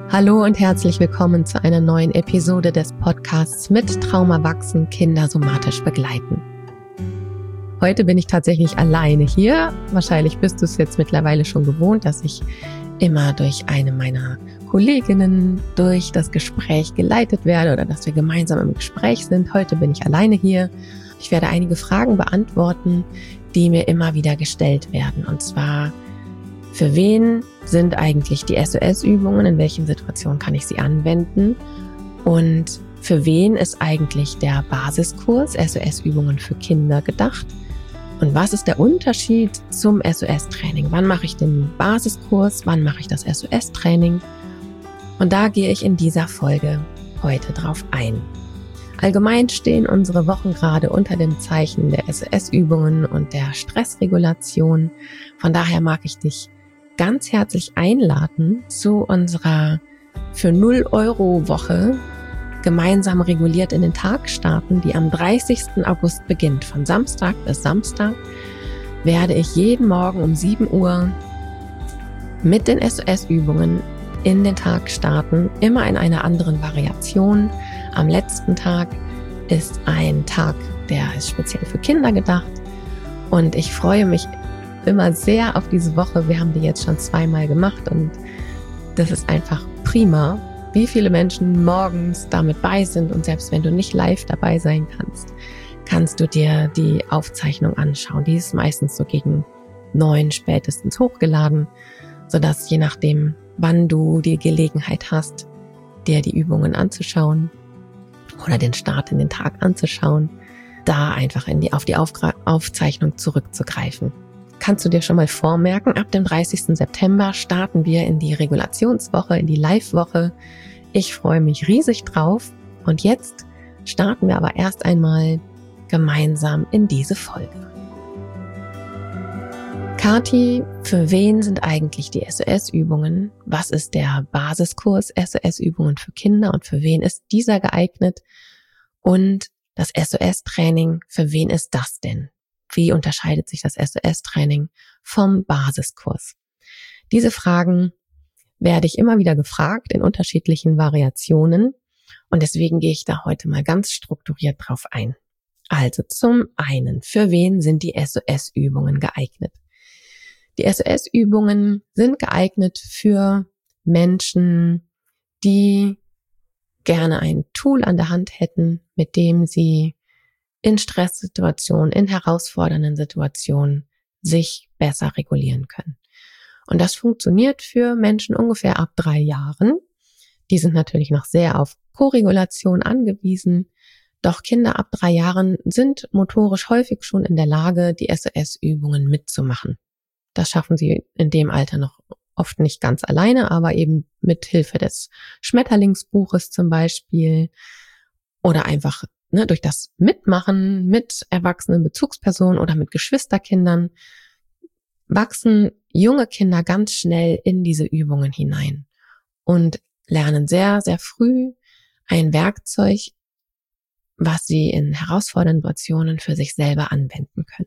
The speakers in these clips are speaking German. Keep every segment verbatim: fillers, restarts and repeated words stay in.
Hallo und herzlich willkommen zu einer neuen Episode des Podcasts mit Trauma wachsen, Kinder somatisch begleiten. Heute bin ich tatsächlich alleine hier. Wahrscheinlich bist du es jetzt mittlerweile schon gewohnt, dass ich immer durch eine meiner Kolleginnen durch das Gespräch geleitet werde oder dass wir gemeinsam im Gespräch sind. Heute bin ich alleine hier. Ich werde einige Fragen beantworten, die mir immer wieder gestellt werden. Und zwar: Für wen sind eigentlich die S O S-Übungen? In welchen Situationen kann ich sie anwenden? Und für wen ist eigentlich der Basiskurs S O S-Übungen für Kinder gedacht? Und was ist der Unterschied zum S O S-Training? Wann mache ich den Basiskurs? Wann mache ich das S O S-Training? Und da gehe ich in dieser Folge heute drauf ein. Allgemein stehen unsere Wochen gerade unter dem Zeichen der S O S-Übungen und der Stressregulation. Von daher mag ich dich ganz herzlich einladen zu unserer für null Euro Woche gemeinsam reguliert in den Tag starten, die am dreißigsten August beginnt. Von Samstag bis Samstag werde ich jeden Morgen um sieben Uhr mit den S O S-Übungen in den Tag starten, immer in einer anderen Variation. Am letzten Tag ist ein Tag, der ist speziell für Kinder gedacht, und ich freue mich immer sehr auf diese Woche. Wir haben die jetzt schon zweimal gemacht und das ist einfach prima, wie viele Menschen morgens damit bei sind, und selbst wenn du nicht live dabei sein kannst, kannst du dir die Aufzeichnung anschauen. Die ist meistens so gegen neun spätestens hochgeladen, sodass je nachdem, wann du die Gelegenheit hast, dir die Übungen anzuschauen oder den Start in den Tag anzuschauen, da einfach in die, auf die Aufgra- Aufzeichnung zurückzugreifen. Kannst du dir schon mal vormerken, ab dem dreißigsten September starten wir in die Regulationswoche, in die Live-Woche. Ich freue mich riesig drauf, und jetzt starten wir aber erst einmal gemeinsam in diese Folge. Kathi, für wen sind eigentlich die S O S-Übungen? Was ist der Basiskurs S O S-Übungen für Kinder und für wen ist dieser geeignet? Und das S O S-Training, für wen ist das denn? Wie unterscheidet sich das S O S-Training vom Basiskurs? Diese Fragen werde ich immer wieder gefragt in unterschiedlichen Variationen, und deswegen gehe ich da heute mal ganz strukturiert drauf ein. Also zum einen, für wen sind die S O S-Übungen geeignet? Die S O S-Übungen sind geeignet für Menschen, die gerne ein Tool an der Hand hätten, mit dem sie in Stresssituationen, in herausfordernden Situationen sich besser regulieren können. Und das funktioniert für Menschen ungefähr ab drei Jahren. Die sind natürlich noch sehr auf Koregulation angewiesen, doch Kinder ab drei Jahren sind motorisch häufig schon in der Lage, die S O S-Übungen mitzumachen. Das schaffen sie in dem Alter noch oft nicht ganz alleine, aber eben mit Hilfe des Schmetterlingsbuches zum Beispiel oder einfach Ne, durch das Mitmachen mit erwachsenen Bezugspersonen oder mit Geschwisterkindern wachsen junge Kinder ganz schnell in diese Übungen hinein und lernen sehr, sehr früh ein Werkzeug, was sie in herausfordernden Situationen für sich selber anwenden können.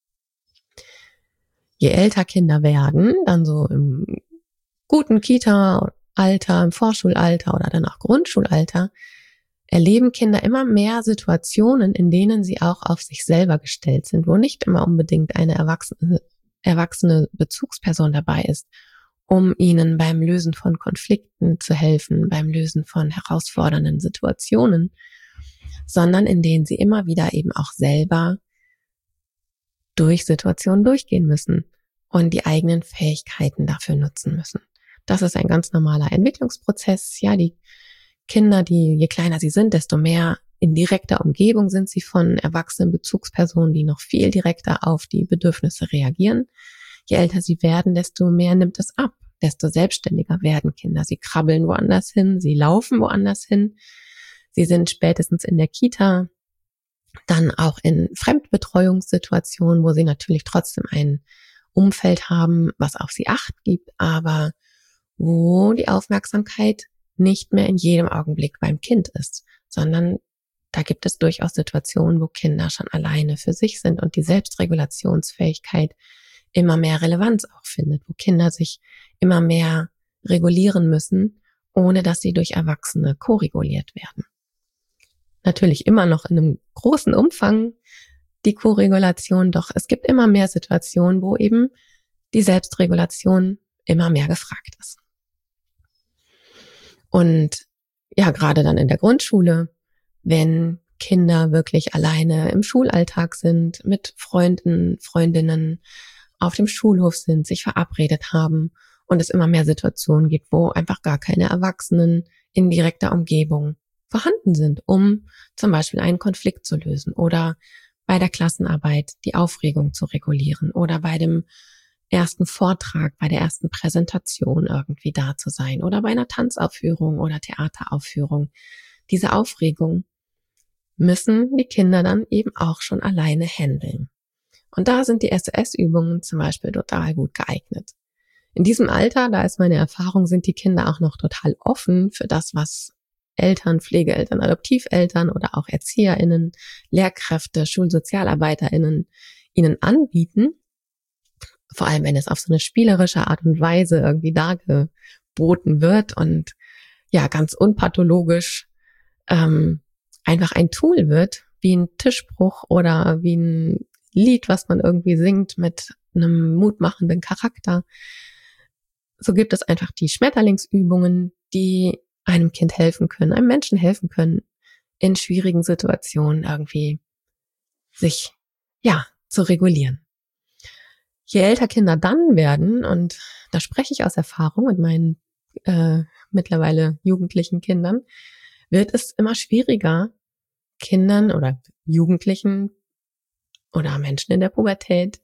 Je älter Kinder werden, dann so im guten Kita-Alter, im Vorschulalter oder dann auch Grundschulalter, erleben Kinder immer mehr Situationen, in denen sie auch auf sich selber gestellt sind, wo nicht immer unbedingt eine erwachsene, erwachsene Bezugsperson dabei ist, um ihnen beim Lösen von Konflikten zu helfen, beim Lösen von herausfordernden Situationen, sondern in denen sie immer wieder eben auch selber durch Situationen durchgehen müssen und die eigenen Fähigkeiten dafür nutzen müssen. Das ist ein ganz normaler Entwicklungsprozess. Ja, die Kinder, die, je kleiner sie sind, desto mehr in direkter Umgebung sind sie von erwachsenen Bezugspersonen, die noch viel direkter auf die Bedürfnisse reagieren. Je älter sie werden, desto mehr nimmt es ab, desto selbstständiger werden Kinder. Sie krabbeln woanders hin, sie laufen woanders hin. Sie sind spätestens in der Kita dann auch in Fremdbetreuungssituationen, wo sie natürlich trotzdem ein Umfeld haben, was auf sie Acht gibt, aber wo die Aufmerksamkeit nicht mehr in jedem Augenblick beim Kind ist, sondern da gibt es durchaus Situationen, wo Kinder schon alleine für sich sind und die Selbstregulationsfähigkeit immer mehr Relevanz auch findet, wo Kinder sich immer mehr regulieren müssen ohne dass sie durch Erwachsene koreguliert werden. Natürlich immer noch in einem großen Umfang die Koregulation, doch es gibt immer mehr Situationen, wo eben die Selbstregulation immer mehr gefragt ist. Und ja, gerade dann in der Grundschule, wenn Kinder wirklich alleine im Schulalltag sind, mit Freunden, Freundinnen auf dem Schulhof sind, sich verabredet haben und es immer mehr Situationen gibt, wo einfach gar keine Erwachsenen in direkter Umgebung vorhanden sind, um zum Beispiel einen Konflikt zu lösen oder bei der Klassenarbeit die Aufregung zu regulieren oder bei dem ersten Vortrag, bei der ersten Präsentation irgendwie da zu sein oder bei einer Tanzaufführung oder Theateraufführung. Diese Aufregung müssen die Kinder dann eben auch schon alleine handeln. Und da sind die S O S-Übungen zum Beispiel total gut geeignet. In diesem Alter, da ist meine Erfahrung, sind die Kinder auch noch total offen für das, was Eltern, Pflegeeltern, Adoptiveltern oder auch ErzieherInnen, Lehrkräfte, SchulsozialarbeiterInnen ihnen anbieten. Vor allem, wenn es auf so eine spielerische Art und Weise irgendwie dargeboten wird und ja, ganz unpathologisch ähm, einfach ein Tool wird, wie ein Tischbruch oder wie ein Lied, was man irgendwie singt mit einem mutmachenden Charakter. So gibt es einfach die Schmetterlingsübungen, die einem Kind helfen können, einem Menschen helfen können, in schwierigen Situationen irgendwie sich, ja, zu regulieren. Je älter Kinder dann werden, und da spreche ich aus Erfahrung mit meinen äh, mittlerweile jugendlichen Kindern, wird es immer schwieriger, Kindern oder Jugendlichen oder Menschen in der Pubertät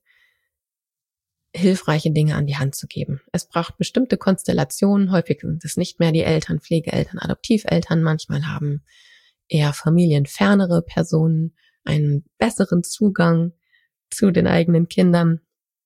hilfreiche Dinge an die Hand zu geben. Es braucht bestimmte Konstellationen. Häufig sind es nicht mehr die Eltern, Pflegeeltern, Adoptiveltern. Manchmal haben eher familienfernere Personen einen besseren Zugang zu den eigenen Kindern.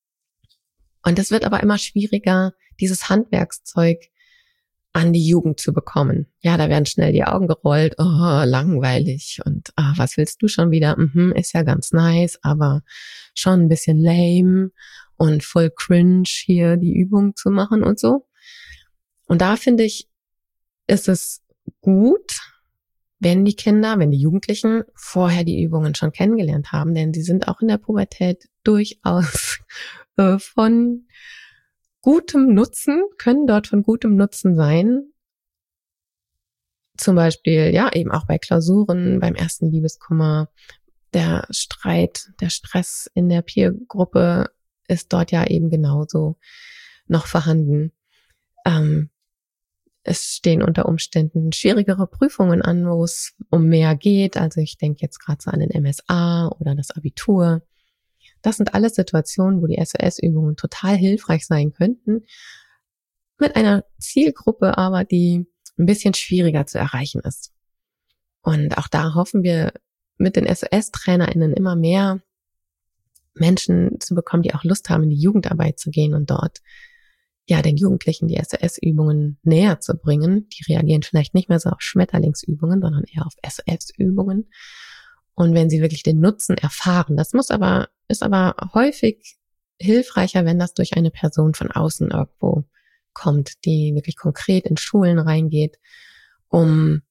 Und es wird aber immer schwieriger, dieses Handwerkszeug an die Jugend zu bekommen. Ja, da werden schnell die Augen gerollt. Oh, langweilig. Und ah, was willst du schon wieder? Mhm, ist ja ganz nice, aber schon ein bisschen lame und voll cringe, hier die Übung zu machen und so. Und da finde ich, ist es gut, wenn die Kinder, wenn die Jugendlichen vorher die Übungen schon kennengelernt haben, denn sie sind auch in der Pubertät durchaus äh, von gutem Nutzen, können dort von gutem Nutzen sein. Zum Beispiel, ja, eben auch bei Klausuren, beim ersten Liebeskummer, der Streit, der Stress in der Peergruppe ist dort ja eben genauso noch vorhanden. Ähm, es stehen unter Umständen schwierigere Prüfungen an, wo es um mehr geht. Also ich denke jetzt gerade so an den M S A oder das Abitur. Das sind alles Situationen, wo die S O S-Übungen total hilfreich sein könnten, mit einer Zielgruppe aber, die ein bisschen schwieriger zu erreichen ist. Und auch da hoffen wir mit den S O S-TrainerInnen immer mehr Menschen zu bekommen, die auch Lust haben, in die Jugendarbeit zu gehen und dort ja den Jugendlichen die S O S-Übungen näher zu bringen. Die reagieren vielleicht nicht mehr so auf Schmetterlingsübungen, sondern eher auf S O S-Übungen. Und wenn sie wirklich den Nutzen erfahren, das muss aber, ist aber häufig hilfreicher, wenn das durch eine Person von außen irgendwo kommt, die wirklich konkret in Schulen reingeht, um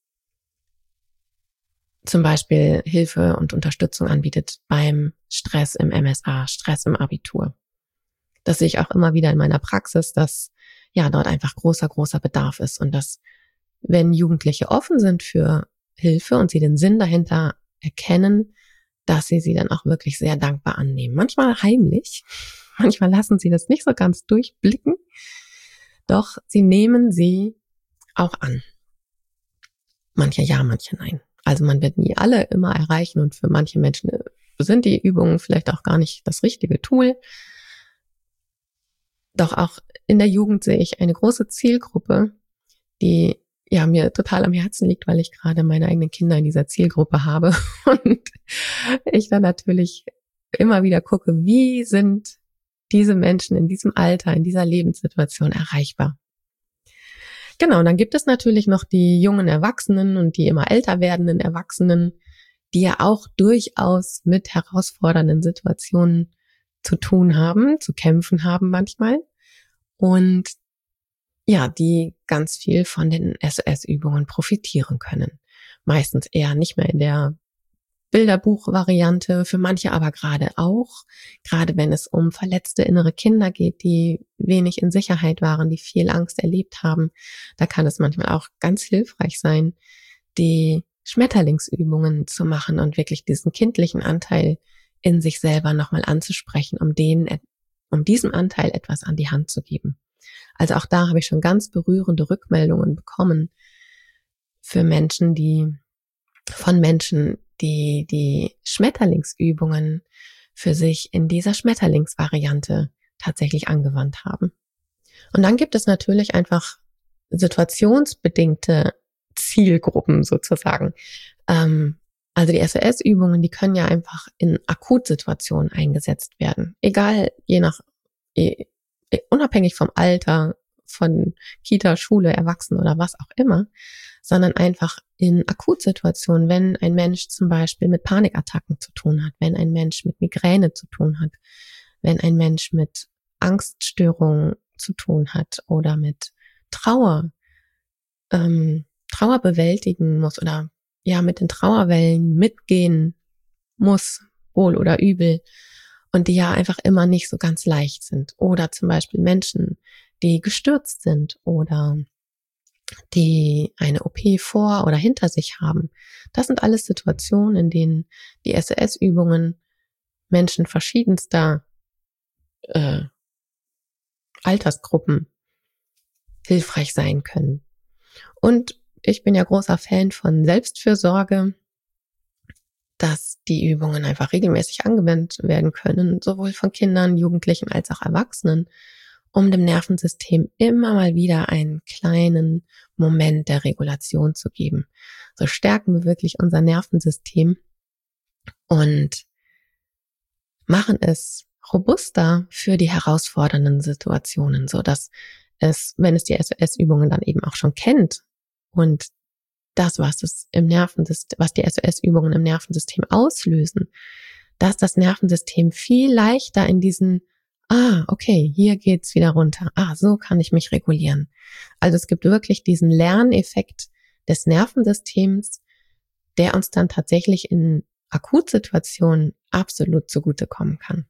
zum Beispiel Hilfe und Unterstützung anbietet beim Stress im M S A, Stress im Abitur. Das sehe ich auch immer wieder in meiner Praxis, dass ja dort einfach großer, großer Bedarf ist und dass, wenn Jugendliche offen sind für Hilfe und sie den Sinn dahinter erkennen, dass sie sie dann auch wirklich sehr dankbar annehmen. Manchmal heimlich, manchmal lassen sie das nicht so ganz durchblicken, doch sie nehmen sie auch an. Manche ja, manche nein. Also man wird nie alle immer erreichen und für manche Menschen sind die Übungen vielleicht auch gar nicht das richtige Tool. Doch auch in der Jugend sehe ich eine große Zielgruppe, die ja mir total am Herzen liegt, weil ich gerade meine eigenen Kinder in dieser Zielgruppe habe und ich dann natürlich immer wieder gucke, wie sind diese Menschen in diesem Alter, in dieser Lebenssituation erreichbar. Genau, und dann gibt es natürlich noch die jungen Erwachsenen und die immer älter werdenden Erwachsenen, die ja auch durchaus mit herausfordernden Situationen zu tun haben, zu kämpfen haben manchmal. Und ja, die ganz viel von den S O S-Übungen profitieren können. Meistens eher nicht mehr in der Bilderbuch-Variante, für manche aber gerade auch, gerade wenn es um verletzte innere Kinder geht, die wenig in Sicherheit waren, die viel Angst erlebt haben. Da kann es manchmal auch ganz hilfreich sein, die Schmetterlingsübungen zu machen und wirklich diesen kindlichen Anteil in sich selber nochmal anzusprechen, um den, um diesem Anteil etwas an die Hand zu geben. Also auch da habe ich schon ganz berührende Rückmeldungen bekommen für Menschen, die von Menschen, die die Schmetterlingsübungen für sich in dieser Schmetterlingsvariante tatsächlich angewandt haben. Und dann gibt es natürlich einfach situationsbedingte Zielgruppen sozusagen. Ähm, also die S O S-Übungen, die können ja einfach in Akutsituationen eingesetzt werden. Egal, je nach, unabhängig vom Alter, von Kita, Schule, Erwachsenen oder was auch immer, sondern einfach in Akutsituationen, wenn ein Mensch zum Beispiel mit Panikattacken zu tun hat, wenn ein Mensch mit Migräne zu tun hat, wenn ein Mensch mit Angststörungen zu tun hat oder mit Trauer, ähm, Trauer bewältigen muss oder ja mit den Trauerwellen mitgehen muss, wohl oder übel, und die ja einfach immer nicht so ganz leicht sind. Oder zum Beispiel Menschen, die gestürzt sind oder die eine O P vor oder hinter sich haben. Das sind alles Situationen, in denen die S O S-Übungen Menschen verschiedenster äh, Altersgruppen hilfreich sein können. Und ich bin ja großer Fan von Selbstfürsorge, dass die Übungen einfach regelmäßig angewendet werden können, sowohl von Kindern, Jugendlichen als auch Erwachsenen, um dem Nervensystem immer mal wieder einen kleinen Moment der Regulation zu geben. So stärken wir wirklich unser Nervensystem und machen es robuster für die herausfordernden Situationen, so dass es, wenn es die S O S-Übungen dann eben auch schon kennt und das, was es im Nervensystem, was die S O S-Übungen im Nervensystem auslösen, dass das Nervensystem viel leichter in diesen Ah, okay, hier geht's wieder runter. Ah, so kann ich mich regulieren. Also es gibt wirklich diesen Lerneffekt des Nervensystems, der uns dann tatsächlich in Akutsituationen absolut zugutekommen kann.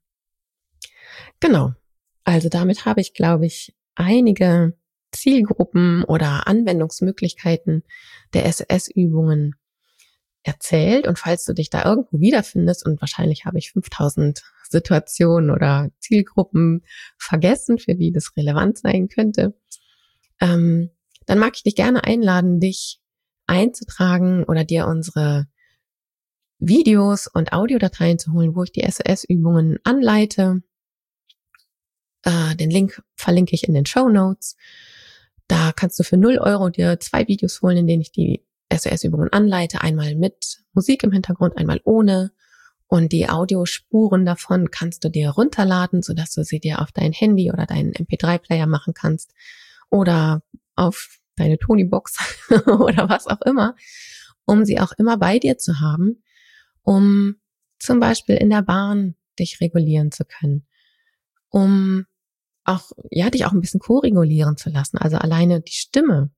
Genau. Also damit habe ich, glaube ich, einige Zielgruppen oder Anwendungsmöglichkeiten der S O S-Übungen erzählt. Und falls du dich da irgendwo wiederfindest, und wahrscheinlich habe ich fünftausend Situationen oder Zielgruppen vergessen, für die das relevant sein könnte, ähm, dann mag ich dich gerne einladen, dich einzutragen oder dir unsere Videos und Audiodateien zu holen, wo ich die S O S-Übungen anleite. Äh, den Link verlinke ich in den Shownotes. Da kannst du für null Euro dir zwei Videos holen, in denen ich die S O S-Übungen anleite, einmal mit Musik im Hintergrund, einmal ohne. Und die Audiospuren davon kannst du dir runterladen, sodass du sie dir auf dein Handy oder deinen M P drei Player machen kannst oder auf deine Tony-Box oder was auch immer, um sie auch immer bei dir zu haben, um zum Beispiel in der Bahn dich regulieren zu können, um auch, ja, dich auch ein bisschen ko-regulieren zu lassen, also alleine die Stimme.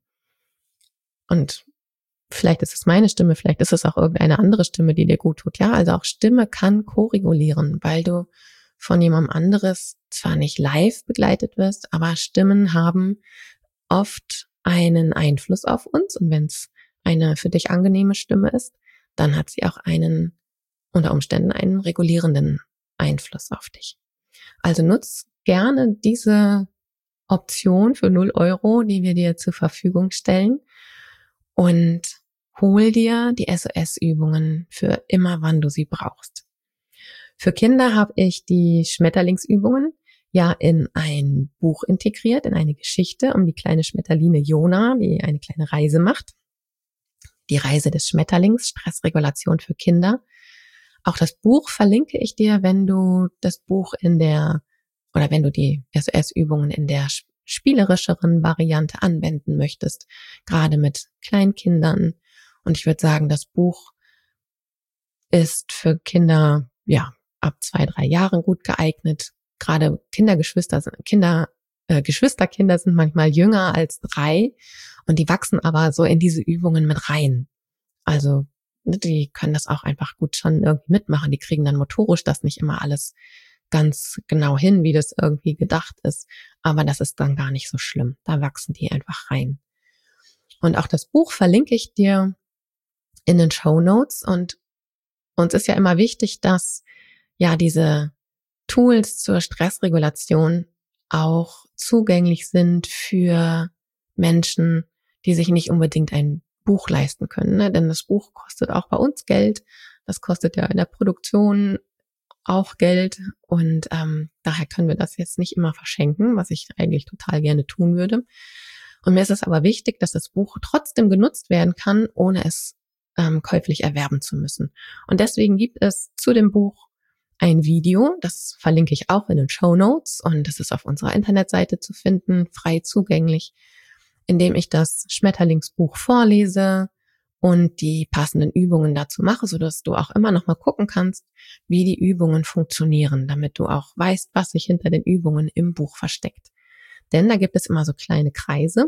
Und vielleicht ist es meine Stimme, vielleicht ist es auch irgendeine andere Stimme, die dir gut tut. Ja, also auch Stimme kann ko-regulieren, weil du von jemandem anderes zwar nicht live begleitet wirst, aber Stimmen haben oft einen Einfluss auf uns. Und wenn es eine für dich angenehme Stimme ist, dann hat sie auch einen, unter Umständen einen regulierenden Einfluss auf dich. Also nutz gerne diese Option für null Euro, die wir dir zur Verfügung stellen, und hol dir die S O S-Übungen für immer, wann du sie brauchst. Für Kinder habe ich die Schmetterlingsübungen ja in ein Buch integriert, in eine Geschichte um die kleine Schmetterline Jona, die eine kleine Reise macht. Die Reise des Schmetterlings, Stressregulation für Kinder. Auch das Buch verlinke ich dir, wenn du das Buch in der, oder wenn du die S O S-Übungen in der spielerischeren Variante anwenden möchtest, gerade mit Kleinkindern. Und ich würde sagen, das Buch ist für Kinder, ja, ab zwei, drei Jahren gut geeignet. Gerade Kindergeschwister, Kinder äh, Geschwisterkinder sind manchmal jünger als drei und die wachsen aber so in diese Übungen mit rein. Also ne, die können das auch einfach gut schon irgendwie mitmachen. Die kriegen dann motorisch das nicht immer alles ganz genau hin, wie das irgendwie gedacht ist. Aber das ist dann gar nicht so schlimm. Da wachsen die einfach rein. Und auch das Buch verlinke ich dir in den Shownotes. Und uns ist ja immer wichtig, dass ja diese Tools zur Stressregulation auch zugänglich sind für Menschen, die sich nicht unbedingt ein Buch leisten können. Ne? Denn das Buch kostet auch bei uns Geld. Das kostet ja in der Produktion auch Geld. Und ähm, daher können wir das jetzt nicht immer verschenken, was ich eigentlich total gerne tun würde. Und mir ist es aber wichtig, dass das Buch trotzdem genutzt werden kann, ohne es ähm, käuflich erwerben zu müssen. Und deswegen gibt es zu dem Buch ein Video, das verlinke ich auch in den Shownotes und das ist auf unserer Internetseite zu finden, frei zugänglich, in dem ich das Schmetterlingsbuch vorlese und die passenden Übungen dazu mache, sodass du auch immer noch mal gucken kannst, wie die Übungen funktionieren, damit du auch weißt, was sich hinter den Übungen im Buch versteckt. Denn da gibt es immer so kleine Kreise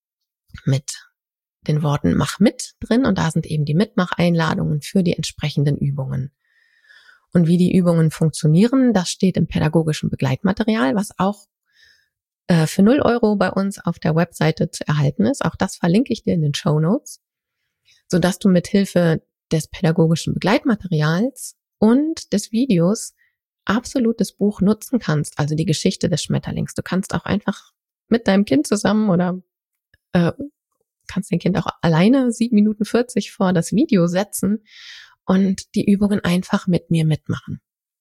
mit den Worten Mach mit drin und da sind eben die Mitmacheinladungen für die entsprechenden Übungen. Und wie die Übungen funktionieren, das steht im pädagogischen Begleitmaterial, was auch äh, für null Euro bei uns auf der Webseite zu erhalten ist. Auch das verlinke ich dir in den Shownotes, sodass du mit Hilfe des pädagogischen Begleitmaterials und des Videos absolut das Buch nutzen kannst, also die Geschichte des Schmetterlings. Du kannst auch einfach mit deinem Kind zusammen oder äh, kannst dein Kind auch alleine sieben Minuten vierzig vor das Video setzen und die Übungen einfach mit mir mitmachen.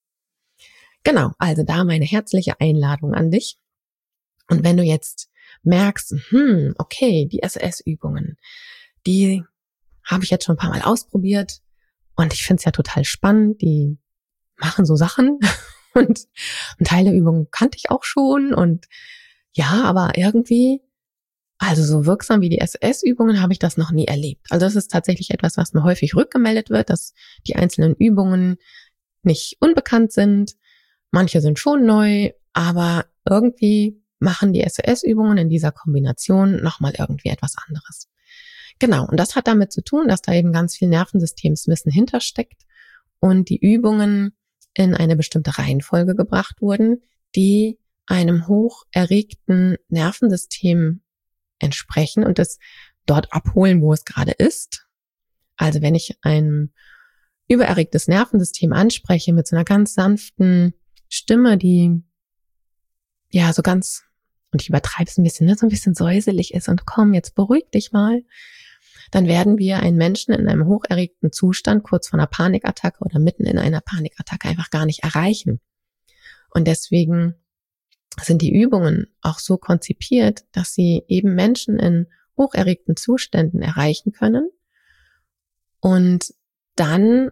Genau, also da meine herzliche Einladung an dich. Und wenn du jetzt merkst, hm, okay, die S O S-Übungen, die habe ich jetzt schon ein paar Mal ausprobiert und ich finde es ja total spannend, die machen so Sachen und ein Teil der Übungen kannte ich auch schon und ja, aber irgendwie, also so wirksam wie die S O S-Übungen habe ich das noch nie erlebt. Also das ist tatsächlich etwas, was mir häufig rückgemeldet wird, dass die einzelnen Übungen nicht unbekannt sind. Manche sind schon neu, aber irgendwie machen die S O S-Übungen in dieser Kombination nochmal irgendwie etwas anderes. Genau, und das hat damit zu tun, dass da eben ganz viel Nervensystemswissen hintersteckt und die Übungen in eine bestimmte Reihenfolge gebracht wurden, die einem hoch erregten Nervensystem entsprechen und das dort abholen, wo es gerade ist. Also wenn ich ein übererregtes Nervensystem anspreche mit so einer ganz sanften Stimme, die ja so ganz, und ich übertreibe es ein bisschen, ne, so ein bisschen säuselig ist und komm, jetzt beruhig dich mal, dann werden wir einen Menschen in einem hocherregten Zustand kurz vor einer Panikattacke oder mitten in einer Panikattacke einfach gar nicht erreichen. Und deswegen sind die Übungen auch so konzipiert, dass sie eben Menschen in hocherregten Zuständen erreichen können. Und dann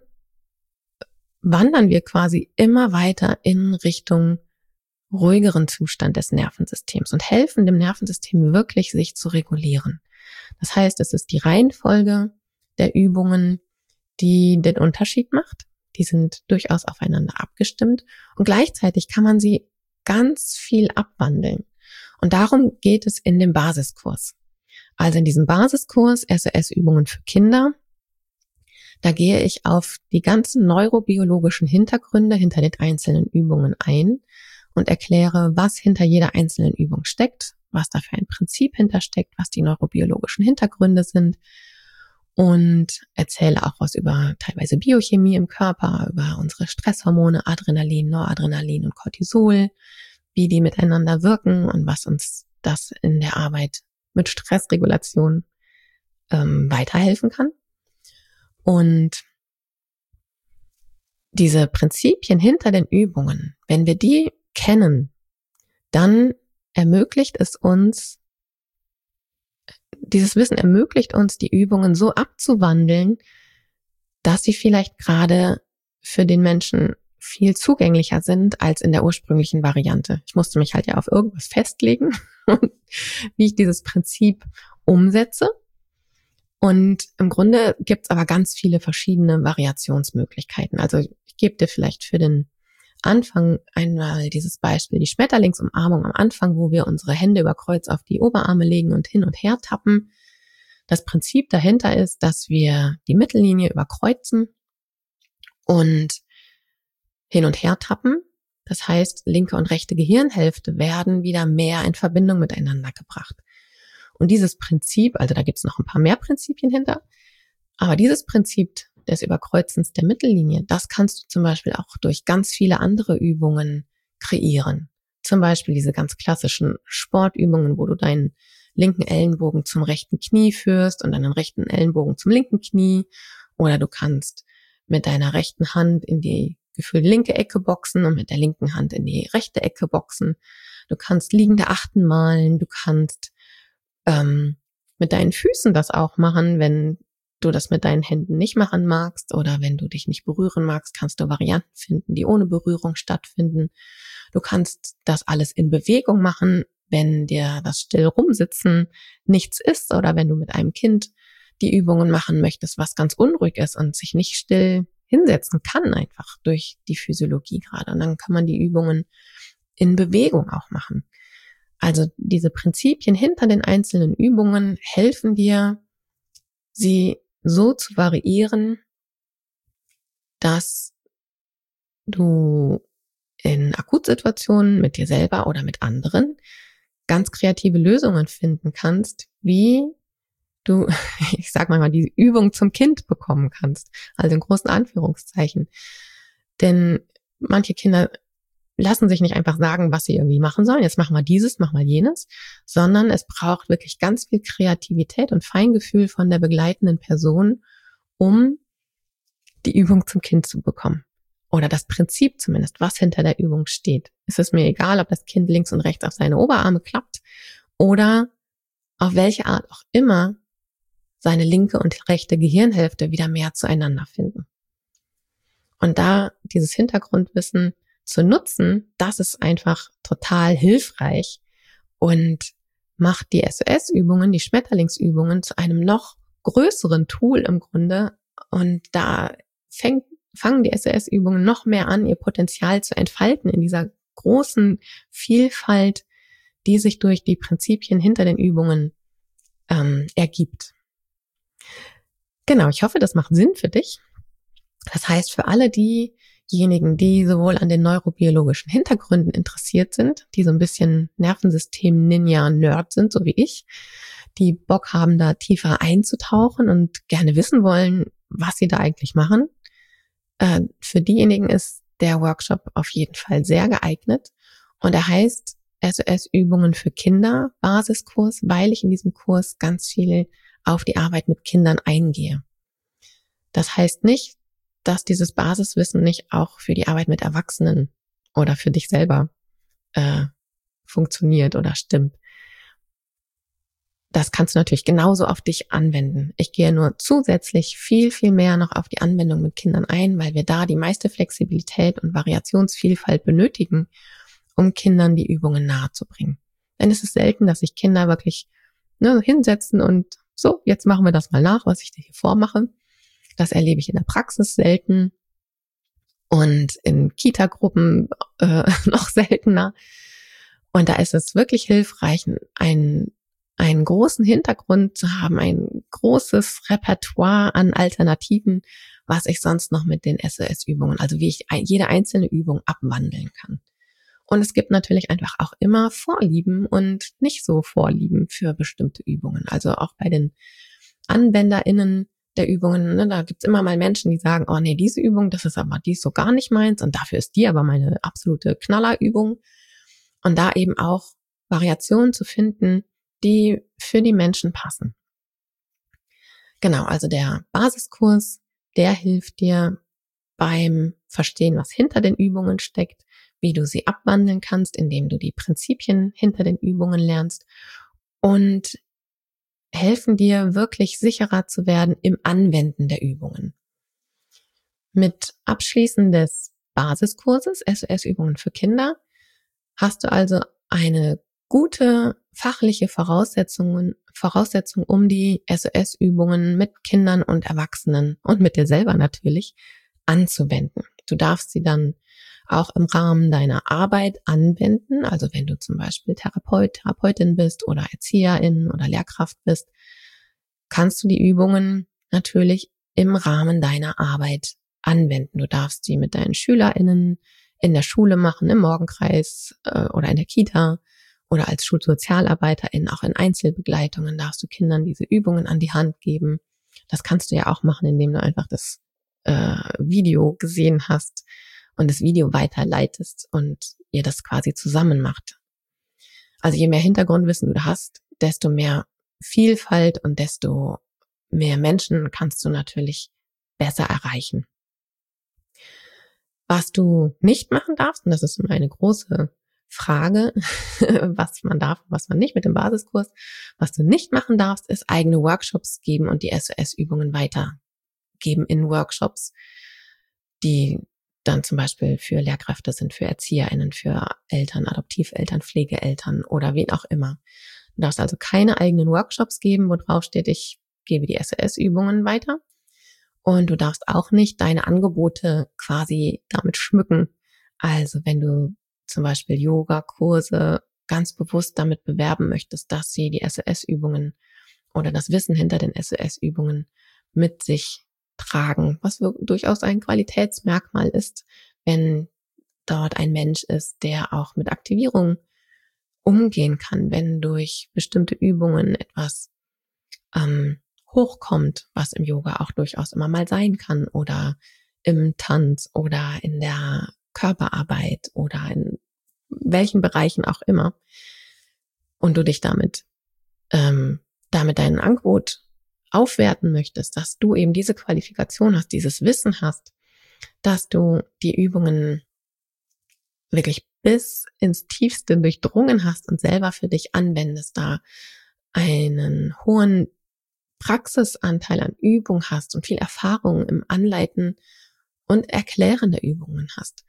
wandern wir quasi immer weiter in Richtung ruhigeren Zustand des Nervensystems und helfen dem Nervensystem wirklich, sich zu regulieren. Das heißt, es ist die Reihenfolge der Übungen, die den Unterschied macht. Die sind durchaus aufeinander abgestimmt und gleichzeitig kann man sie ganz viel abwandeln. Und darum geht es in dem Basiskurs. Also in diesem Basiskurs S O S-Übungen für Kinder, da gehe ich auf die ganzen neurobiologischen Hintergründe hinter den einzelnen Übungen ein und erkläre, was hinter jeder einzelnen Übung steckt, was da für ein Prinzip hintersteckt, was die neurobiologischen Hintergründe sind und erzähle auch was über teilweise Biochemie im Körper, über unsere Stresshormone, Adrenalin, Noradrenalin und Cortisol, wie die miteinander wirken und was uns das in der Arbeit mit Stressregulation ähm, weiterhelfen kann. Und diese Prinzipien hinter den Übungen, wenn wir die kennen, dann ermöglicht es uns, dieses Wissen ermöglicht uns, die Übungen so abzuwandeln, dass sie vielleicht gerade für den Menschen viel zugänglicher sind als in der ursprünglichen Variante. Ich musste mich halt ja auf irgendwas festlegen, wie ich dieses Prinzip umsetze. Und im Grunde gibt es aber ganz viele verschiedene Variationsmöglichkeiten. Also ich gebe dir vielleicht für den Anfang einmal dieses Beispiel, die Schmetterlingsumarmung am Anfang, wo wir unsere Hände über Kreuz auf die Oberarme legen und hin und her tappen. Das Prinzip dahinter ist, dass wir die Mittellinie überkreuzen und hin und her tappen. Das heißt, linke und rechte Gehirnhälfte werden wieder mehr in Verbindung miteinander gebracht. Und dieses Prinzip, also da gibt es noch ein paar mehr Prinzipien hinter, aber dieses Prinzip des Überkreuzens der Mittellinie, das kannst du zum Beispiel auch durch ganz viele andere Übungen kreieren. Zum Beispiel diese ganz klassischen Sportübungen, wo du deinen linken Ellenbogen zum rechten Knie führst und deinen rechten Ellenbogen zum linken Knie. Oder du kannst mit deiner rechten Hand in die gefühlt linke Ecke boxen und mit der linken Hand in die rechte Ecke boxen. Du kannst liegende Achten malen. Du kannst ähm, mit deinen Füßen das auch machen, wenn du das mit deinen Händen nicht machen magst oder wenn du dich nicht berühren magst, kannst du Varianten finden, die ohne Berührung stattfinden. Du kannst das alles in Bewegung machen, wenn dir das still rumsitzen nichts ist oder wenn du mit einem Kind die Übungen machen möchtest, was ganz unruhig ist und sich nicht still hinsetzen kann, einfach durch die Physiologie gerade. Und dann kann man die Übungen in Bewegung auch machen. Also diese Prinzipien hinter den einzelnen Übungen helfen dir, sie so zu variieren, dass du in Akutsituationen mit dir selber oder mit anderen ganz kreative Lösungen finden kannst, wie du, ich sag mal, die Übung zum Kind bekommen kannst. Also in großen Anführungszeichen. Denn manche Kinder lassen sich nicht einfach sagen, was sie irgendwie machen sollen. Jetzt mach mal dieses, mach mal jenes, sondern es braucht wirklich ganz viel Kreativität und Feingefühl von der begleitenden Person, um die Übung zum Kind zu bekommen. Oder das Prinzip zumindest, was hinter der Übung steht. Es ist mir egal, ob das Kind links und rechts auf seine Oberarme klappt oder auf welche Art auch immer seine linke und rechte Gehirnhälfte wieder mehr zueinander finden. Und da dieses Hintergrundwissen zu nutzen, das ist einfach total hilfreich und macht die S O S-Übungen, die Schmetterlingsübungen zu einem noch größeren Tool im Grunde. Und da fängt, fangen die S O S-Übungen noch mehr an, ihr Potenzial zu entfalten in dieser großen Vielfalt, die sich durch die Prinzipien hinter den Übungen ähm, ergibt. Genau, ich hoffe, das macht Sinn für dich. Das heißt, für alle diejenigen, die sowohl an den neurobiologischen Hintergründen interessiert sind, die so ein bisschen Nervensystem-Ninja-Nerd sind, so wie ich, die Bock haben, da tiefer einzutauchen und gerne wissen wollen, was sie da eigentlich machen, äh, für diejenigen ist der Workshop auf jeden Fall sehr geeignet. Und er heißt S O S-Übungen für Kinder, Basiskurs, weil ich in diesem Kurs ganz viel auf die Arbeit mit Kindern eingehe. Das heißt nicht, dass dieses Basiswissen nicht auch für die Arbeit mit Erwachsenen oder für dich selber äh, funktioniert oder stimmt. Das kannst du natürlich genauso auf dich anwenden. Ich gehe nur zusätzlich viel, viel mehr noch auf die Anwendung mit Kindern ein, weil wir da die meiste Flexibilität und Variationsvielfalt benötigen, um Kindern die Übungen nahezubringen. Denn es ist selten, dass sich Kinder wirklich ne, hinsetzen und so, jetzt machen wir das mal nach, was ich dir hier vormache. Das erlebe ich in der Praxis selten und in Kita-Gruppen äh, noch seltener. Und da ist es wirklich hilfreich, einen, einen großen Hintergrund zu haben, ein großes Repertoire an Alternativen, was ich sonst noch mit den S O S-Übungen, also wie ich jede einzelne Übung abwandeln kann. Und es gibt natürlich einfach auch immer Vorlieben und nicht so Vorlieben für bestimmte Übungen. Also auch bei den AnwenderInnen der Übungen, ne, da gibt's immer mal Menschen, die sagen, oh nee, diese Übung, das ist aber, die ist so gar nicht meins und dafür ist die aber meine absolute Knallerübung. Und da eben auch Variationen zu finden, die für die Menschen passen. Genau, also der Basiskurs, der hilft dir beim Verstehen, was hinter den Übungen steckt, wie du sie abwandeln kannst, indem du die Prinzipien hinter den Übungen lernst und helfen dir wirklich sicherer zu werden im Anwenden der Übungen. Mit Abschließen des Basiskurses S O S-Übungen für Kinder hast du also eine gute fachliche Voraussetzungen, Voraussetzung, um die S O S-Übungen mit Kindern und Erwachsenen und mit dir selber natürlich anzuwenden. Du darfst sie dann auch im Rahmen deiner Arbeit anwenden. Also wenn du zum Beispiel Therapeut, Therapeutin bist oder Erzieherin oder Lehrkraft bist, kannst du die Übungen natürlich im Rahmen deiner Arbeit anwenden. Du darfst sie mit deinen SchülerInnen in der Schule machen, im Morgenkreis äh, oder in der Kita oder als Schulsozialarbeiterin, auch in Einzelbegleitungen darfst du Kindern diese Übungen an die Hand geben. Das kannst du ja auch machen, indem du einfach das äh, Video gesehen hast und das Video weiterleitest und ihr das quasi zusammen macht. Also je mehr Hintergrundwissen du hast, desto mehr Vielfalt und desto mehr Menschen kannst du natürlich besser erreichen. Was du nicht machen darfst, und das ist immer eine große Frage, was man darf und was man nicht mit dem Basiskurs, was du nicht machen darfst, ist eigene Workshops geben und die S O S-Übungen weitergeben in Workshops, die dann zum Beispiel für Lehrkräfte sind, für ErzieherInnen, für Eltern, Adoptiveltern, Pflegeeltern oder wen auch immer. Du darfst also keine eigenen Workshops geben, wo drauf steht, ich gebe die S O S-Übungen weiter. Und du darfst auch nicht deine Angebote quasi damit schmücken. Also wenn du zum Beispiel Yoga-Kurse ganz bewusst damit bewerben möchtest, dass sie die S O S-Übungen oder das Wissen hinter den S O S-Übungen mit sich tragen, was durchaus ein Qualitätsmerkmal ist, wenn dort ein Mensch ist, der auch mit Aktivierung umgehen kann, wenn durch bestimmte Übungen etwas ähm, hochkommt, was im Yoga auch durchaus immer mal sein kann oder im Tanz oder in der Körperarbeit oder in welchen Bereichen auch immer und du dich damit ähm, damit dein Angebot aufwerten möchtest, dass du eben diese Qualifikation hast, dieses Wissen hast, dass du die Übungen wirklich bis ins Tiefste durchdrungen hast und selber für dich anwendest, da einen hohen Praxisanteil an Übung hast und viel Erfahrung im Anleiten und Erklären der Übungen hast.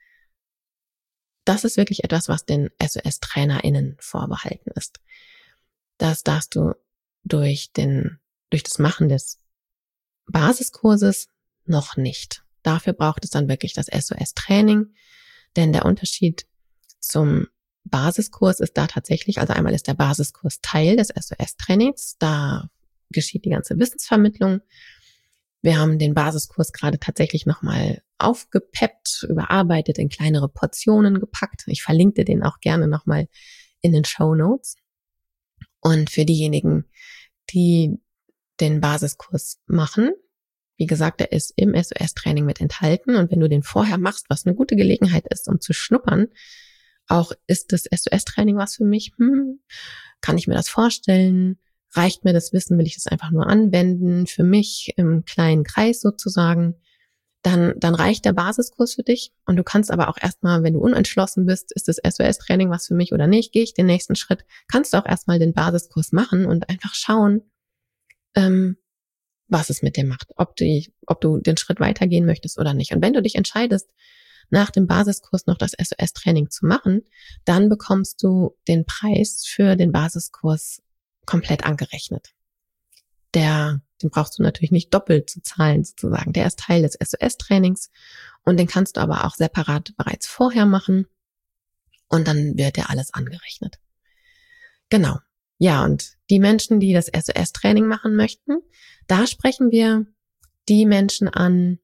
Das ist wirklich etwas, was den S O S-TrainerInnen vorbehalten ist. Das darfst du durch den, durch das Machen des Basiskurses noch nicht. Dafür braucht es dann wirklich das S O S-Training, denn der Unterschied zum Basiskurs ist da tatsächlich, also einmal ist der Basiskurs Teil des S O S-Trainings, da geschieht die ganze Wissensvermittlung. Wir haben den Basiskurs gerade tatsächlich nochmal aufgepeppt, überarbeitet, in kleinere Portionen gepackt. Ich verlinke dir den auch gerne nochmal in den Shownotes. Und für diejenigen, die den Basiskurs machen, wie gesagt, der ist im S O S-Training mit enthalten. Und wenn du den vorher machst, was eine gute Gelegenheit ist, um zu schnuppern, auch ist das S O S-Training was für mich? Hm, kann ich mir das vorstellen? Reicht mir das Wissen? Will ich das einfach nur anwenden? Für mich im kleinen Kreis sozusagen? Dann, dann reicht der Basiskurs für dich. Und du kannst aber auch erstmal, wenn du unentschlossen bist, ist das S O S-Training was für mich oder nicht, gehe ich den nächsten Schritt, kannst du auch erstmal den Basiskurs machen und einfach schauen, ähm, was es mit dir macht, ob du, ob du den Schritt weitergehen möchtest oder nicht. Und wenn du dich entscheidest, nach dem Basiskurs noch das S O S-Training zu machen, dann bekommst du den Preis für den Basiskurs komplett angerechnet. Der, den brauchst du natürlich nicht doppelt zu zahlen sozusagen. Der ist Teil des S O S-Trainings und den kannst du aber auch separat bereits vorher machen und dann wird dir alles angerechnet. Genau. Ja, und die Menschen, die das S O S-Training machen möchten, da sprechen wir die Menschen an,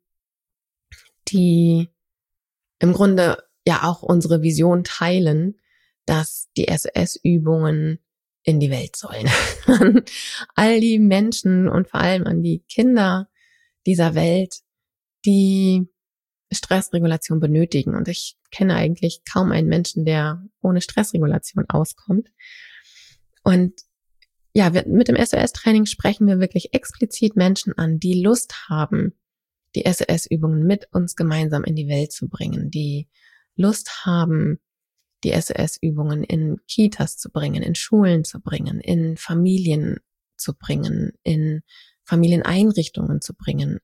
die im Grunde ja auch unsere Vision teilen, dass die S O S-Übungen in die Welt sollen. An all die Menschen und vor allem an die Kinder dieser Welt, die Stressregulation benötigen. Und ich kenne eigentlich kaum einen Menschen, der ohne Stressregulation auskommt. Und ja, wir, mit dem S O S-Training sprechen wir wirklich explizit Menschen an, die Lust haben, die S O S-Übungen mit uns gemeinsam in die Welt zu bringen, die Lust haben, die S O S-Übungen in Kitas zu bringen, in Schulen zu bringen, in Familien zu bringen, in Familieneinrichtungen zu bringen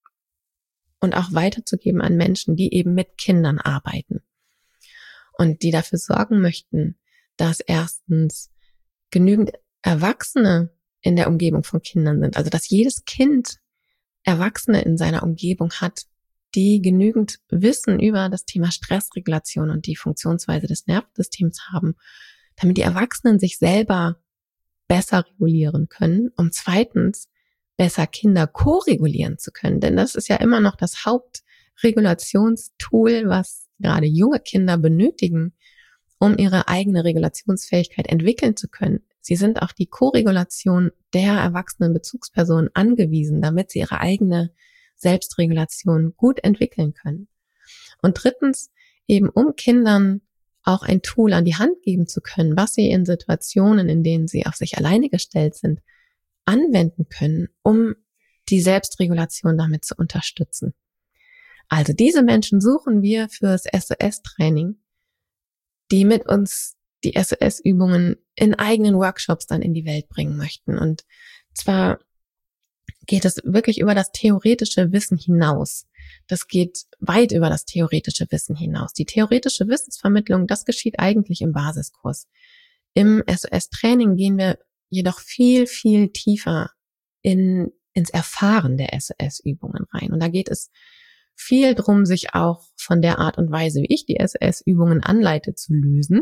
und auch weiterzugeben an Menschen, die eben mit Kindern arbeiten und die dafür sorgen möchten, dass erstens genügend Erwachsene in der Umgebung von Kindern sind, also dass jedes Kind Erwachsene in seiner Umgebung hat, die genügend Wissen über das Thema Stressregulation und die Funktionsweise des Nervensystems haben, damit die Erwachsenen sich selber besser regulieren können, um zweitens besser Kinder ko-regulieren zu können. Denn das ist ja immer noch das Hauptregulationstool, was gerade junge Kinder benötigen, um ihre eigene Regulationsfähigkeit entwickeln zu können. Sie sind auf die Ko-Regulation der erwachsenen Bezugspersonen angewiesen, damit sie ihre eigene Selbstregulation gut entwickeln können. Und drittens, eben um Kindern auch ein Tool an die Hand geben zu können, was sie in Situationen, in denen sie auf sich alleine gestellt sind, anwenden können, um die Selbstregulation damit zu unterstützen. Also diese Menschen suchen wir fürs S O S-Training, die mit uns die S O S-Übungen in eigenen Workshops dann in die Welt bringen möchten. Und zwar geht es wirklich über das theoretische Wissen hinaus. Das geht weit über das theoretische Wissen hinaus. Die theoretische Wissensvermittlung, das geschieht eigentlich im Basiskurs. Im S O S-Training gehen wir jedoch viel, viel tiefer in, ins Erfahren der S O S-Übungen rein. Und da geht es viel drum, sich auch von der Art und Weise, wie ich die S O S-Übungen anleite, zu lösen.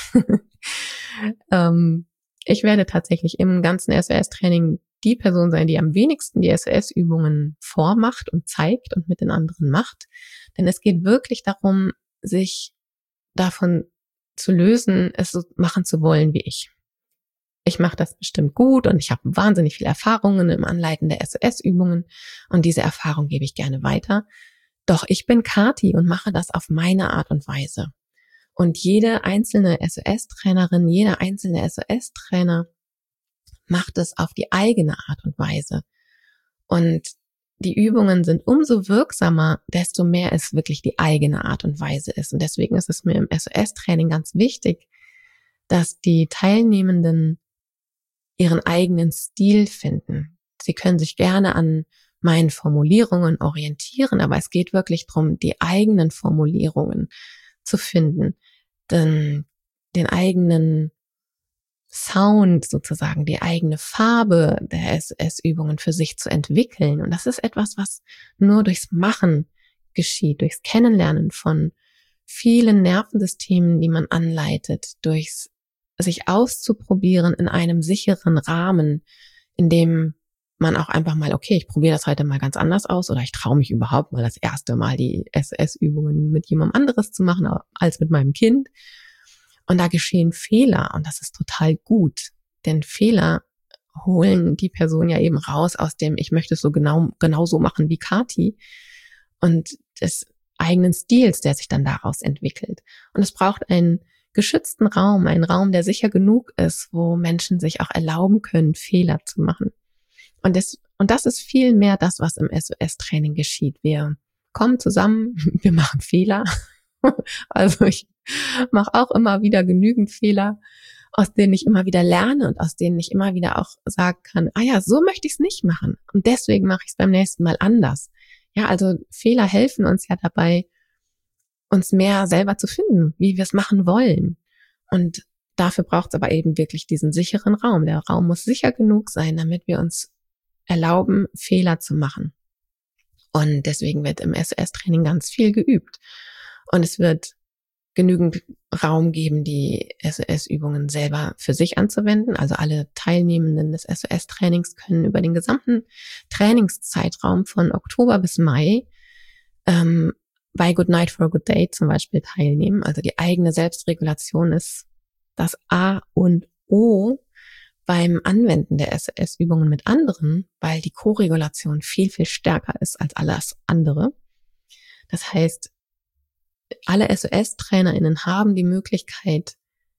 ähm, ich werde tatsächlich im ganzen S O S-Training die Person sein, die am wenigsten die S O S-Übungen vormacht und zeigt und mit den anderen macht. Denn es geht wirklich darum, sich davon zu lösen, es so machen zu wollen wie ich. Ich mache das bestimmt gut und ich habe wahnsinnig viele Erfahrungen im Anleiten der S O S-Übungen und diese Erfahrung gebe ich gerne weiter. Doch ich bin Kathi und mache das auf meine Art und Weise. Und jede einzelne S O S-Trainerin, jeder einzelne S O S-Trainer macht es auf die eigene Art und Weise. Und die Übungen sind umso wirksamer, desto mehr es wirklich die eigene Art und Weise ist. Und deswegen ist es mir im S O S-Training ganz wichtig, dass die Teilnehmenden ihren eigenen Stil finden. Sie können sich gerne an meinen Formulierungen orientieren, aber es geht wirklich darum, die eigenen Formulierungen zu finden, den, den eigenen Sound sozusagen, die eigene Farbe der S O S-Übungen für sich zu entwickeln. Und das ist etwas, was nur durchs Machen geschieht, durchs Kennenlernen von vielen Nervensystemen, die man anleitet, durchs sich auszuprobieren in einem sicheren Rahmen, in dem man auch einfach mal, okay, ich probiere das heute mal ganz anders aus oder ich traue mich überhaupt mal das erste Mal die S O S-Übungen mit jemandem anderes zu machen als mit meinem Kind. Und da geschehen Fehler und das ist total gut, denn Fehler holen die Person ja eben raus aus dem, ich möchte es so genau, genau so machen wie Kathi und des eigenen Stils, der sich dann daraus entwickelt. Und es braucht einen geschützten Raum, einen Raum, der sicher genug ist, wo Menschen sich auch erlauben können, Fehler zu machen. Und das, und das ist viel mehr das, was im S O S-Training geschieht. Wir kommen zusammen, wir machen Fehler. Also ich mache auch immer wieder genügend Fehler, aus denen ich immer wieder lerne und aus denen ich immer wieder auch sagen kann, ah ja, so möchte ich es nicht machen. Und deswegen mache ich es beim nächsten Mal anders. Ja, also Fehler helfen uns ja dabei, uns mehr selber zu finden, wie wir es machen wollen. Und dafür braucht es aber eben wirklich diesen sicheren Raum. Der Raum muss sicher genug sein, damit wir uns erlauben, Fehler zu machen. Und deswegen wird im S O S-Training ganz viel geübt. Und es wird genügend Raum geben, die S O S-Übungen selber für sich anzuwenden. Also alle Teilnehmenden des S O S-Trainings können über den gesamten Trainingszeitraum von Oktober bis Mai ähm, bei Good Night for a Good Day zum Beispiel teilnehmen. Also die eigene Selbstregulation ist das A und O beim Anwenden der S O S-Übungen mit anderen, weil die Ko-Regulation viel, viel stärker ist als alles andere. Das heißt, alle S O S-TrainerInnen haben die Möglichkeit,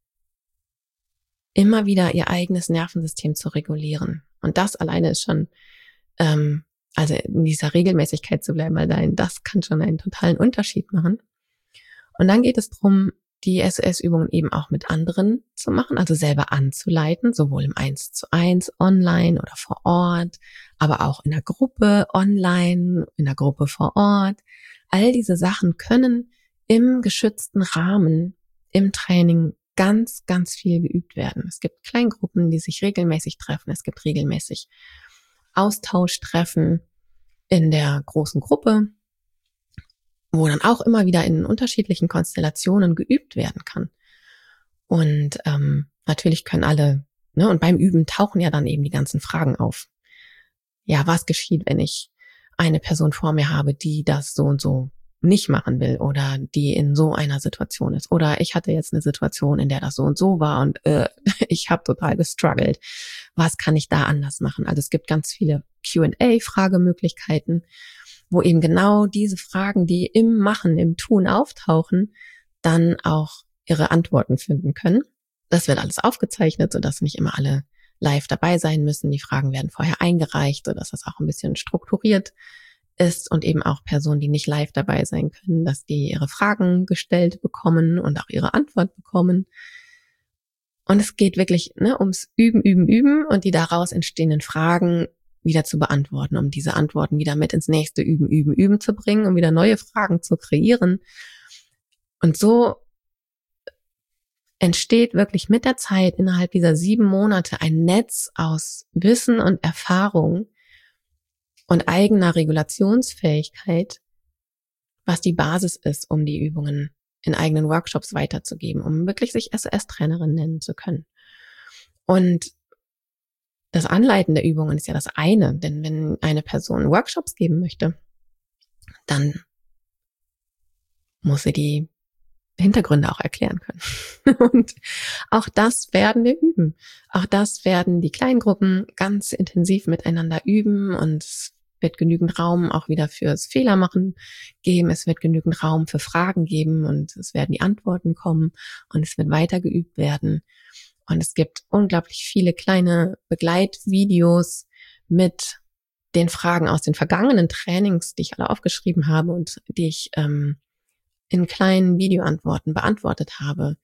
immer wieder ihr eigenes Nervensystem zu regulieren. Und das alleine ist schon, ähm, also in dieser Regelmäßigkeit zu bleiben, allein das kann schon einen totalen Unterschied machen. Und dann geht es darum, die S O S-Übungen eben auch mit anderen zu machen, also selber anzuleiten, sowohl im eins zu eins, online oder vor Ort, aber auch in der Gruppe online, in der Gruppe vor Ort. All diese Sachen können im geschützten Rahmen im Training ganz, ganz viel geübt werden. Es gibt Kleingruppen, die sich regelmäßig treffen. Es gibt regelmäßig Austauschtreffen in der großen Gruppe. wo dann auch immer wieder in unterschiedlichen Konstellationen geübt werden kann. Und ähm, natürlich können alle, ne, und beim Üben tauchen ja dann eben die ganzen Fragen auf. Ja, was geschieht, wenn ich eine Person vor mir habe, die das so und so nicht machen will oder die in so einer Situation ist? Oder ich hatte jetzt eine Situation, in der das so und so war und äh, ich habe total gestruggelt. Was kann ich da anders machen? Also es gibt ganz viele Q and A-Fragemöglichkeiten, wo eben genau diese Fragen, die im Machen, im Tun auftauchen, dann auch ihre Antworten finden können. Das wird alles aufgezeichnet, sodass nicht immer alle live dabei sein müssen. Die Fragen werden vorher eingereicht, sodass das auch ein bisschen strukturiert ist und eben auch Personen, die nicht live dabei sein können, dass die ihre Fragen gestellt bekommen und auch ihre Antwort bekommen. Und es geht wirklich ne, ums Üben, Üben, Üben und die daraus entstehenden Fragen wieder zu beantworten, um diese Antworten wieder mit ins nächste Üben, Üben, Üben zu bringen, um wieder neue Fragen zu kreieren. Und so entsteht wirklich mit der Zeit innerhalb dieser sieben Monate ein Netz aus Wissen und Erfahrung und eigener Regulationsfähigkeit, was die Basis ist, um die Übungen in eigenen Workshops weiterzugeben, um wirklich sich S O S-Trainerin nennen zu können. Und das Anleiten der Übungen ist ja das eine, denn wenn eine Person Workshops geben möchte, dann muss sie die Hintergründe auch erklären können. Und auch das werden wir üben. Auch das werden die Kleingruppen ganz intensiv miteinander üben und es wird genügend Raum auch wieder fürs Fehlermachen geben. Es wird genügend Raum für Fragen geben und es werden die Antworten kommen und es wird weiter geübt werden. Und es gibt unglaublich viele kleine Begleitvideos mit den Fragen aus den vergangenen Trainings, die ich alle aufgeschrieben habe und die ich ähm, in kleinen Videoantworten beantwortet habe,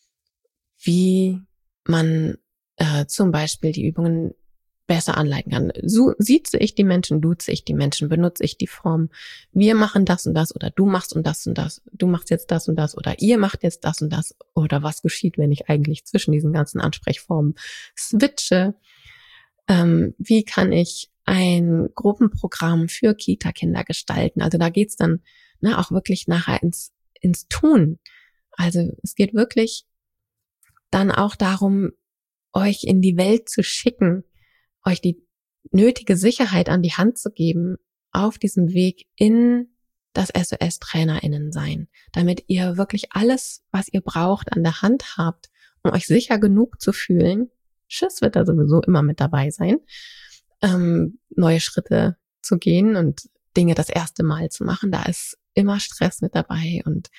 wie man äh, zum Beispiel die Übungen besser anleiten kann. So sieze ich die Menschen, duze ich die Menschen, benutze ich die Form, wir machen das und das oder du machst und das und das, du machst jetzt das und das oder ihr macht jetzt das und das oder was geschieht, wenn ich eigentlich zwischen diesen ganzen Ansprechformen switche. Ähm, wie kann ich ein Gruppenprogramm für Kita-Kinder gestalten? Also da geht's dann ne, auch wirklich nachher ins ins Tun. Also es geht wirklich dann auch darum, euch in die Welt zu schicken, euch die nötige Sicherheit an die Hand zu geben auf diesem Weg in das S O S-TrainerInnen sein, damit ihr wirklich alles, was ihr braucht, an der Hand habt, um euch sicher genug zu fühlen. Schiss wird da sowieso immer mit dabei sein, ähm, neue Schritte zu gehen und Dinge das erste Mal zu machen. Da ist immer Stress mit dabei und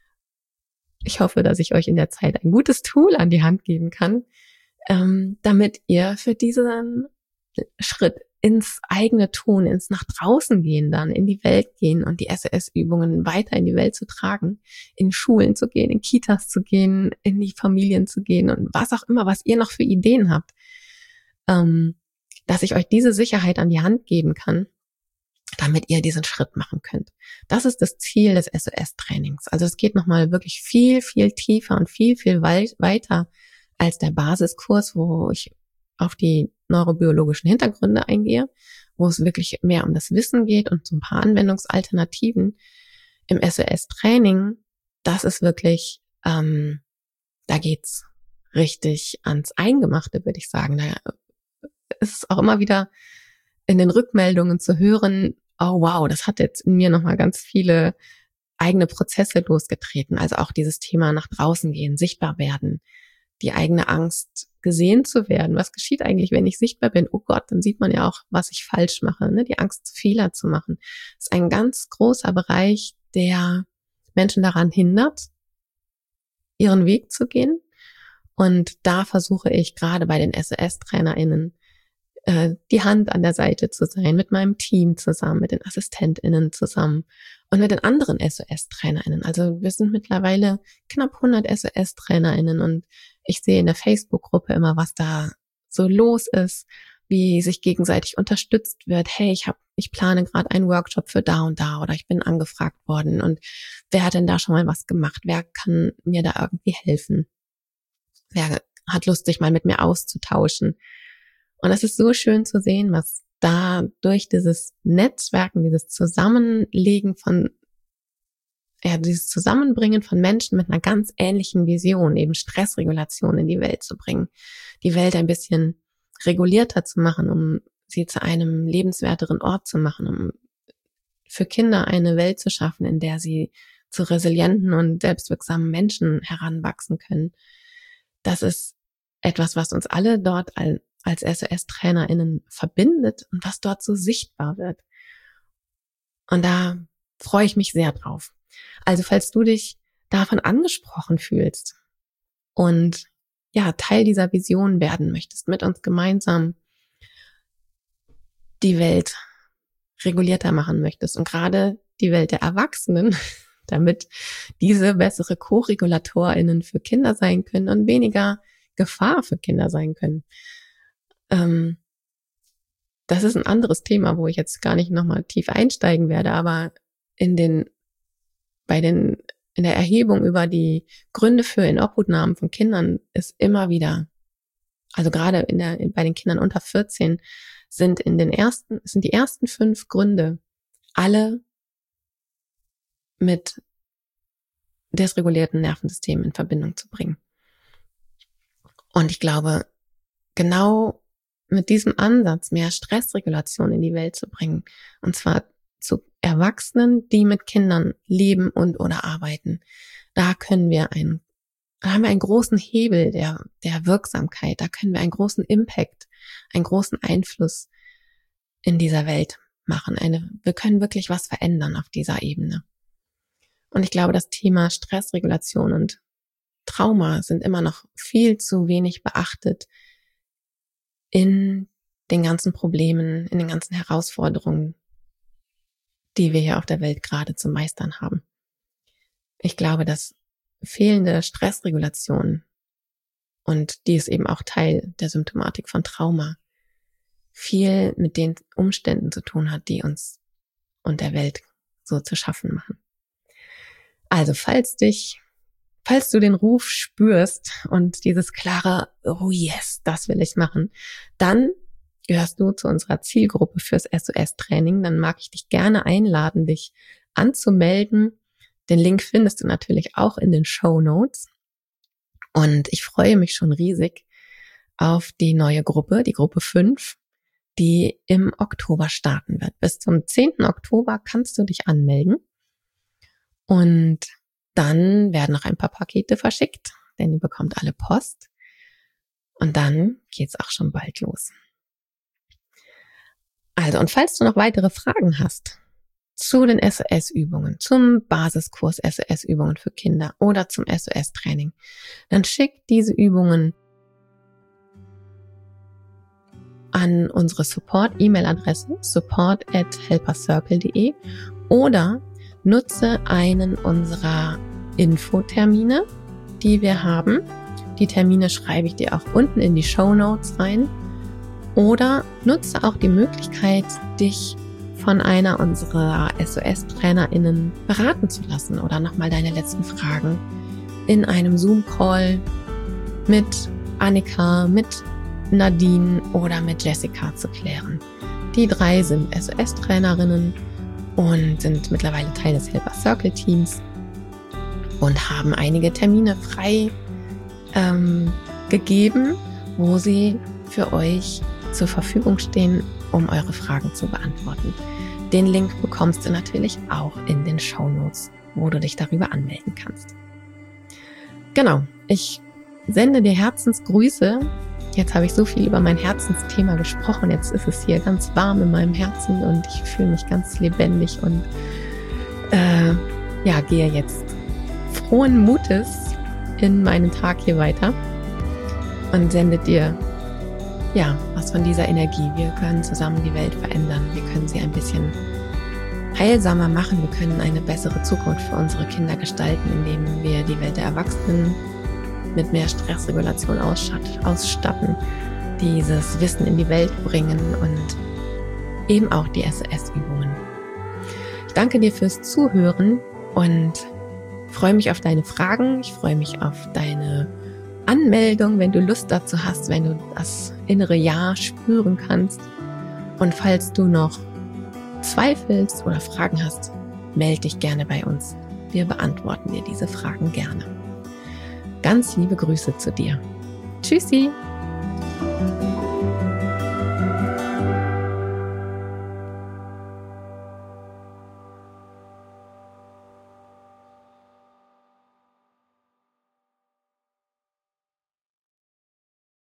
ich hoffe, dass ich euch in der Zeit ein gutes Tool an die Hand geben kann, ähm, damit ihr für diesen Schritt ins eigene Tun, ins nach draußen gehen dann, in die Welt gehen und die S O S-Übungen weiter in die Welt zu tragen, in Schulen zu gehen, in Kitas zu gehen, in die Familien zu gehen und was auch immer, was ihr noch für Ideen habt, ähm, dass ich euch diese Sicherheit an die Hand geben kann, damit ihr diesen Schritt machen könnt. Das ist das Ziel des S O S-Trainings. Also es geht nochmal wirklich viel, viel tiefer und viel, viel weit, weiter als der Basiskurs, wo ich auf die neurobiologischen Hintergründe eingehe, wo es wirklich mehr um das Wissen geht und so ein paar Anwendungsalternativen. Im S O S-Training, das ist wirklich, ähm, da geht's richtig ans Eingemachte, würde ich sagen. Da ist es auch immer wieder in den Rückmeldungen zu hören, oh wow, das hat jetzt in mir nochmal ganz viele eigene Prozesse losgetreten. Also auch dieses Thema nach draußen gehen, sichtbar werden, die eigene Angst gesehen zu werden. Was geschieht eigentlich, wenn ich sichtbar bin? Oh Gott, dann sieht man ja auch, was ich falsch mache. Ne? Die Angst, Fehler zu machen. Das ist ein ganz großer Bereich, der Menschen daran hindert, ihren Weg zu gehen. Und da versuche ich gerade bei den S O S-TrainerInnen die Hand an der Seite zu sein, mit meinem Team zusammen, mit den AssistentInnen zusammen und mit den anderen S O S-TrainerInnen. Also wir sind mittlerweile knapp hundert S O S-TrainerInnen und ich sehe in der Facebook-Gruppe immer, was da so los ist, wie sich gegenseitig unterstützt wird. Hey, ich habe, ich plane gerade einen Workshop für da und da oder ich bin angefragt worden und wer hat denn da schon mal was gemacht? Wer kann mir da irgendwie helfen? Wer hat Lust, sich mal mit mir auszutauschen? Und es ist so schön zu sehen, was da durch dieses Netzwerken, dieses Zusammenlegen von ja, dieses Zusammenbringen von Menschen mit einer ganz ähnlichen Vision, eben Stressregulation in die Welt zu bringen, die Welt ein bisschen regulierter zu machen, um sie zu einem lebenswerteren Ort zu machen, um für Kinder eine Welt zu schaffen, in der sie zu resilienten und selbstwirksamen Menschen heranwachsen können. Das ist etwas, was uns alle dort als S O S-TrainerInnen verbindet und was dort so sichtbar wird. Und da freue ich mich sehr drauf. Also falls du dich davon angesprochen fühlst und ja, Teil dieser Vision werden möchtest, mit uns gemeinsam die Welt regulierter machen möchtest und gerade die Welt der Erwachsenen, damit diese bessere Co-RegulatorInnen für Kinder sein können und weniger Gefahr für Kinder sein können. Ähm, das ist ein anderes Thema, wo ich jetzt gar nicht nochmal tief einsteigen werde, aber in den, bei den, in der Erhebung über die Gründe für Inobhutnahmen von Kindern ist immer wieder, also gerade in der, bei den Kindern unter vierzehn sind in den ersten, sind die ersten fünf Gründe alle mit dysregulierten Nervensystemen in Verbindung zu bringen. Und ich glaube, genau mit diesem Ansatz, mehr Stressregulation in die Welt zu bringen, und zwar zu Erwachsenen, die mit Kindern leben und oder arbeiten, da können wir einen, da haben wir einen großen Hebel der, der Wirksamkeit, da können wir einen großen Impact, einen großen Einfluss in dieser Welt machen. Eine, wir können wirklich was verändern auf dieser Ebene. Und ich glaube, das Thema Stressregulation und Trauma sind immer noch viel zu wenig beachtet in den ganzen Problemen, in den ganzen Herausforderungen, die wir hier auf der Welt gerade zu meistern haben. Ich glaube, dass fehlende Stressregulation, und die ist eben auch Teil der Symptomatik von Trauma, viel mit den Umständen zu tun hat, die uns und der Welt so zu schaffen machen. Also falls dich, falls du den Ruf spürst und dieses klare, oh yes, das will ich machen, dann gehörst du zu unserer Zielgruppe fürs S O S-Training. Dann mag ich dich gerne einladen, dich anzumelden. Den Link findest du natürlich auch in den Shownotes. Und ich freue mich schon riesig auf die neue Gruppe, die Gruppe fünf, die im Oktober starten wird. Bis zum zehnten Oktober kannst du dich anmelden. Und dann werden noch ein paar Pakete verschickt, denn ihr bekommt alle Post. Und dann geht's auch schon bald los. Also, und falls du noch weitere Fragen hast zu den S O S-Übungen, zum Basiskurs S O S-Übungen für Kinder oder zum S O S-Training, dann schick diese Übungen an unsere Support-E-Mail-Adresse support at helpercircle punkt de oder nutze einen unserer Infotermine, die wir haben. Die Termine schreibe ich dir auch unten in die Shownotes rein. Oder nutze auch die Möglichkeit, dich von einer unserer S O S-TrainerInnen beraten zu lassen oder nochmal deine letzten Fragen in einem Zoom-Call mit Annika, mit Nadine oder mit Jessica zu klären. Die drei sind S O S-Trainerinnen und sind mittlerweile Teil des Helper Circle Teams und haben einige Termine frei ähm, gegeben, wo sie für euch zur Verfügung stehen, um eure Fragen zu beantworten. Den Link bekommst du natürlich auch in den Shownotes, wo du dich darüber anmelden kannst. Genau, ich sende dir Herzensgrüße. Jetzt habe ich so viel über mein Herzensthema gesprochen. Jetzt ist es hier ganz warm in meinem Herzen und ich fühle mich ganz lebendig und äh, ja, gehe jetzt frohen Mutes in meinen Tag hier weiter und sende dir ja was von dieser Energie. Wir können zusammen die Welt verändern. Wir können sie ein bisschen heilsamer machen. Wir können eine bessere Zukunft für unsere Kinder gestalten, indem wir die Welt der Erwachsenen mit mehr Stressregulation ausstatten, dieses Wissen in die Welt bringen und eben auch die S O S-Übungen. Ich danke dir fürs Zuhören und freue mich auf deine Fragen. Ich freue mich auf deine Anmeldung, wenn du Lust dazu hast, wenn du das innere Ja spüren kannst. Und falls du noch zweifelst oder Fragen hast, melde dich gerne bei uns Wir beantworten dir diese Fragen gerne. Ganz liebe Grüße zu dir. Tschüssi!